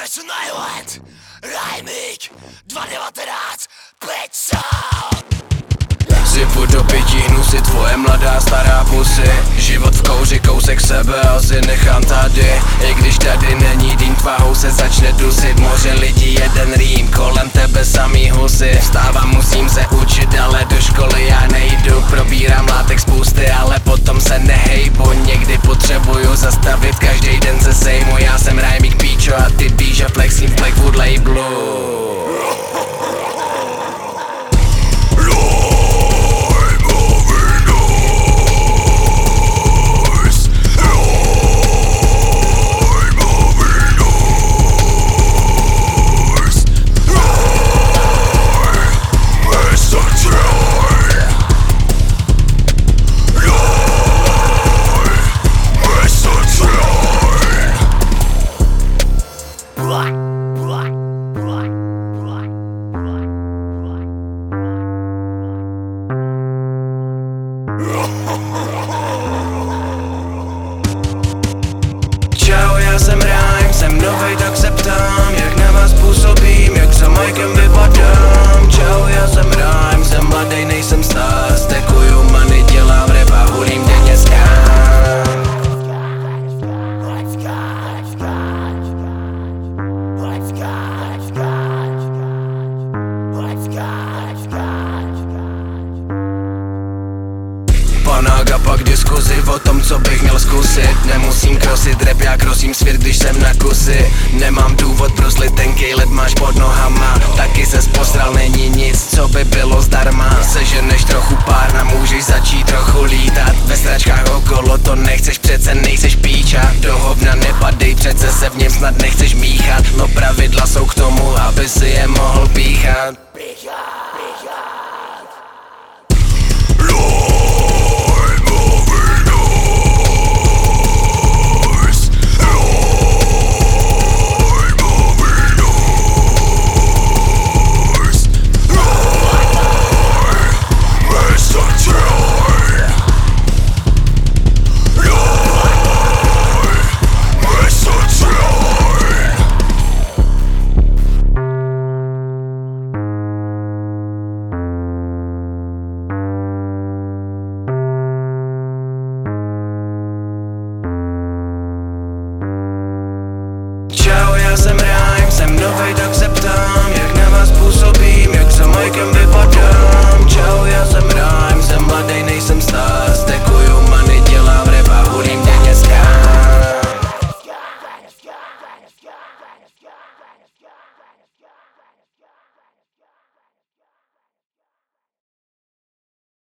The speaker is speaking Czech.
Personal Island, Rajmík, 2019, Pizza! Sypu do pití hnusy, tvoje mladá stará pusy. Život v kouři, kousek sebe asi nechám tady. I když tady není dým, tvahou se začne dusit. Moře lidí, jeden rým, kolem tebe samý husy. Vstávám, musím se učit, ale do školy já nejdu. Probírám látek spousty, ale potom se nehejbu. Někdy potřebuju zastavit, každý den se sejmu. Já jsem Rajmík píčo a ty víš, a flexím v Blackwood labelu. Čau, já jsem Rajm, jsem novej, tak se ptám, jak na vás působím, jak za Mikem vypadám. Čau, já jsem Rajm, jsem mladej, nejsem star, stekuju money, dělám rap a hulím denně skám. Panák a pak diskuzi o tom, co bych měl zkusit. Nemusím krosit rap, já krosím svět, když jsem na kusy. Nemám důvod bruslit, tenkej led máš pod nohama. Taky ses posral, není nic, co by bylo zdarma. Seženeš trochu párna, můžeš začít trochu lítat. Ve sračkách okolo to nechceš, přece nejseš píča. Do hovna nepadej, přece se v něm snad nechceš míchat. No pravidla jsou k tomu, aby si je mohl píchat. Čau, já jsem Rajm, jsem novej, tak se ptám,